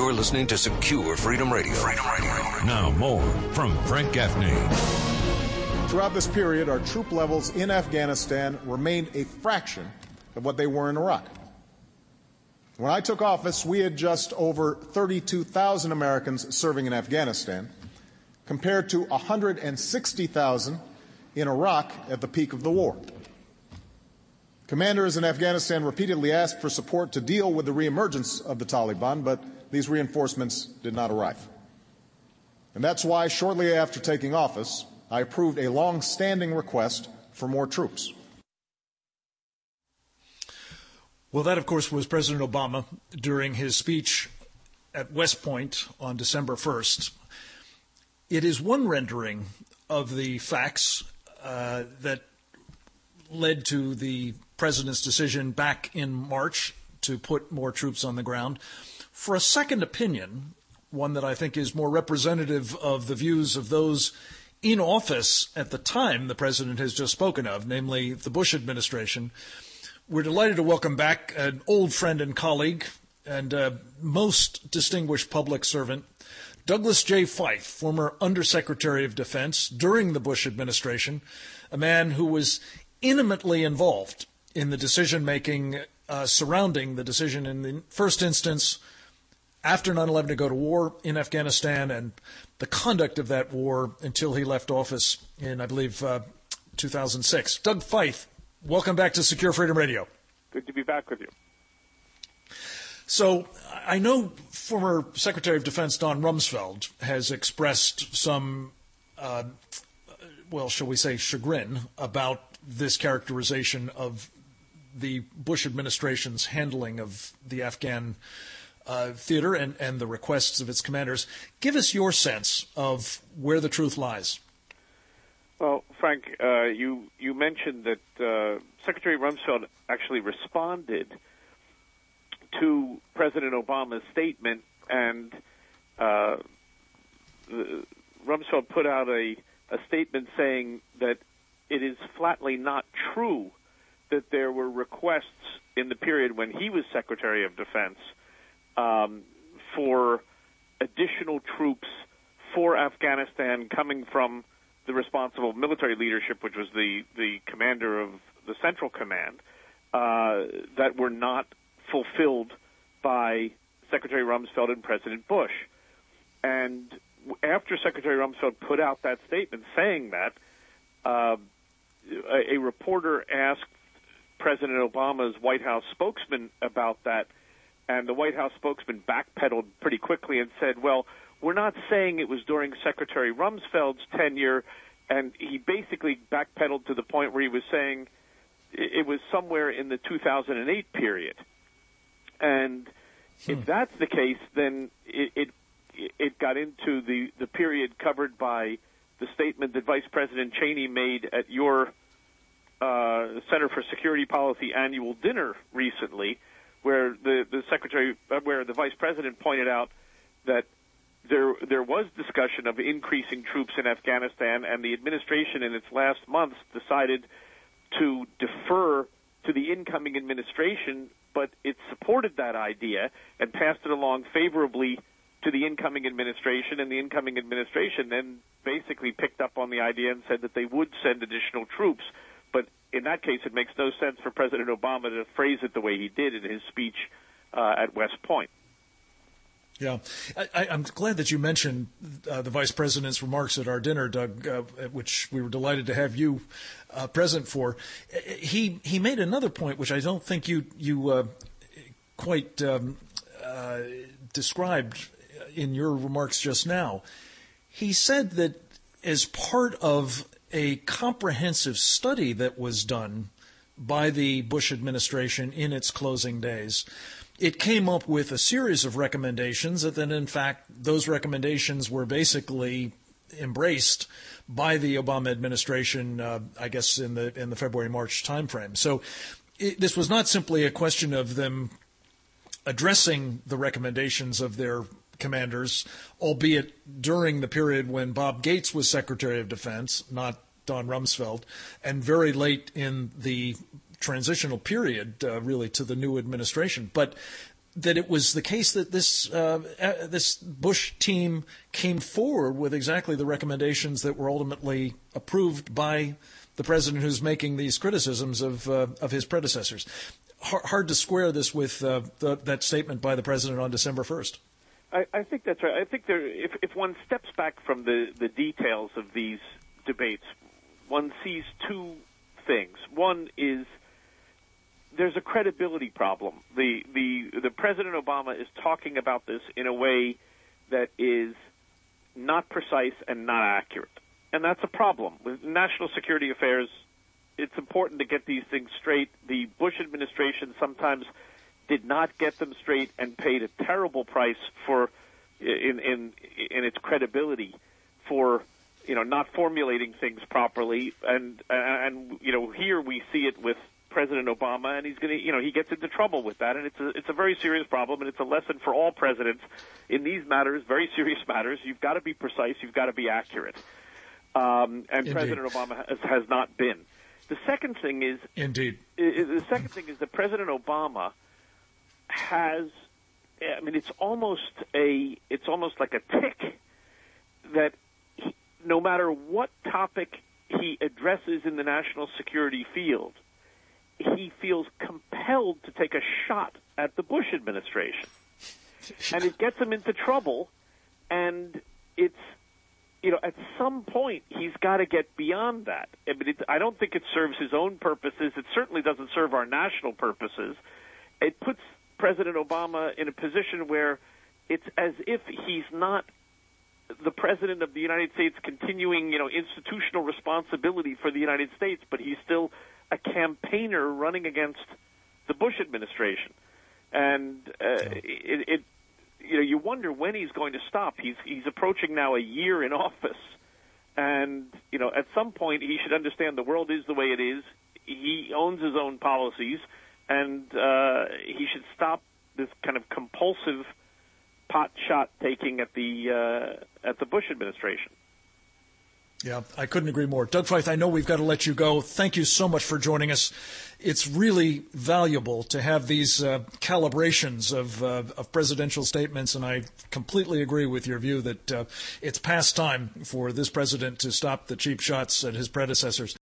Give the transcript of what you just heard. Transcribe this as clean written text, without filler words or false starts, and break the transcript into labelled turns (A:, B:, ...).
A: You're listening to Secure Freedom Radio. Freedom Radio.
B: Now more from Frank Gaffney.
C: Throughout this period, our troop levels in Afghanistan remained a fraction of what they were in Iraq. When I took office, we had just over 32,000 Americans serving in Afghanistan, compared to 160,000 in Iraq at the peak of the war. Commanders in Afghanistan repeatedly asked for support to deal with the reemergence of the Taliban, but these reinforcements did not arrive. And that's why, shortly after taking office, I approved a long-standing request for more troops.
D: Well, that, of course, was President Obama during his speech at West Point on December 1st. It is one rendering of the facts that led to the president's decision back in March to put more troops on the ground. For a second opinion, one that I think is more representative of the views of those in office at the time the president has just spoken of, namely the Bush administration, we're delighted to welcome back an old friend and colleague and most distinguished public servant, Douglas J. Feith, former Undersecretary of Defense during the Bush administration, a man who was intimately involved in the decision-making surrounding the decision in the first instance after 9/11 to go to war in Afghanistan and the conduct of that war until he left office in, I believe, 2006. Doug Feith, welcome back to Secure Freedom Radio.
E: Good to be back with you.
D: So I know former Secretary of Defense Don Rumsfeld has expressed some, shall we say, chagrin about this characterization of the Bush administration's handling of the Afghan theater and the requests of its commanders. Give us your sense of where the truth lies.
E: Well, Frank, you mentioned that Secretary Rumsfeld actually responded to President Obama's statement, and Rumsfeld put out a statement saying that it is flatly not true that there were requests in the period when he was Secretary of Defense for additional troops for Afghanistan coming from the responsible military leadership, which was the commander of the Central Command, that were not fulfilled by Secretary Rumsfeld and President Bush. And after Secretary Rumsfeld put out that statement saying that, a reporter asked President Obama's White House spokesman about that, and the White House spokesman backpedaled pretty quickly and said, well, we're not saying it was during Secretary Rumsfeld's tenure, and he basically backpedaled to the point where he was saying it was somewhere in the 2008 period. And if that's the case, then it got into the period covered by the statement that Vice President Cheney made at your Center for Security Policy annual dinner recently, where where the Vice President pointed out that there was discussion of increasing troops in Afghanistan, and the administration in its last months decided to defer to the incoming administration, but it supported that idea and passed it along favorably to the incoming administration, and the incoming administration then basically picked up on the idea and said that they would send additional troops. But in that case, it makes no sense for President Obama to phrase it the way he did in his speech at West Point.
D: Yeah. I'm glad that you mentioned the Vice President's remarks at our dinner, Doug, which we were delighted to have you present for. He made another point, which I don't think you quite described in your remarks just now. He said that as part of a comprehensive study that was done by the Bush administration in its closing days, it came up with a series of recommendations that then, in fact, those recommendations were basically embraced by the Obama administration, I guess, in the February-March timeframe. So this was not simply a question of them addressing the recommendations of their commanders, albeit during the period when Bob Gates was Secretary of Defense, not Don Rumsfeld, and very late in the transitional period, really, to the new administration. But that it was the case that this Bush team came forward with exactly the recommendations that were ultimately approved by the president who's making these criticisms of his predecessors. Hard to square this with that statement by the president on December 1st.
E: I think that's right. I think if one steps back from the details of these debates, one sees two things. One is there's a credibility problem. The President Obama is talking about this in a way that is not precise and not accurate. And that's a problem. With national security affairs, it's important to get these things straight. The Bush administration sometimes did not get them straight and paid a terrible price for in its credibility for not formulating things properly. And here we see it with President Obama, and he's going to, he gets into trouble with that, and it's a very serious problem, and it's a lesson for all presidents in these matters, very serious matters. You've got to be precise, you've got to be accurate, and Indeed. President Obama has not been. The second thing is,
D: Indeed,
E: the second thing is that President Obama has, it's almost like a tick that no matter what topic he addresses in the national security field, he feels compelled to take a shot at the Bush administration. And it gets him into trouble, and it's, at some point he's got to get beyond that. I don't think it serves his own purposes. It certainly doesn't serve our national purposes. It puts President Obama in a position where it's as if he's not the President of the United States continuing, institutional responsibility for the United States, but he's still a campaigner running against the Bush administration. And you wonder when he's going to stop. He's approaching now a year in office. And, at some point he should understand the world is the way it is. He owns his own policies, and he should stop this kind of compulsive pot shot taking at the Bush administration.
D: Yeah, I couldn't agree more. Doug Feith, I know we've got to let you go. Thank you so much for joining us. It's really valuable to have these calibrations of presidential statements, and I completely agree with your view that it's past time for this president to stop the cheap shots at his predecessors.